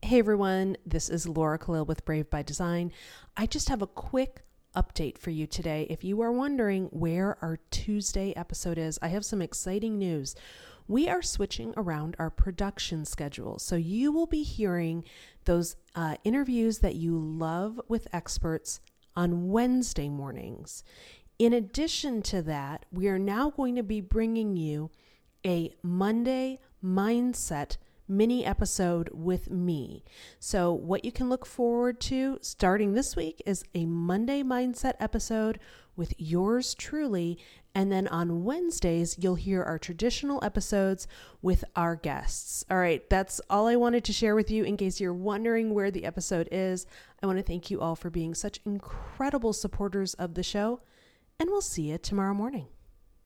Hey everyone, this is Laura Khalil with Brave by Design. I just have a quick update for you today. If you are wondering where our Tuesday episode is, I have some exciting news. We are switching around our production schedule, so you will be hearing those interviews that you love with experts on Wednesday mornings. In addition to that, we are now going to be bringing you a Monday mindset mini episode with me. So what you can look forward to starting this week is a Monday mindset episode with yours truly. And then on Wednesdays, you'll hear our traditional episodes with our guests. All right, that's all I wanted to share with you in case you're wondering where the episode is. I want to thank you all for being such incredible supporters of the show, and we'll see you tomorrow morning.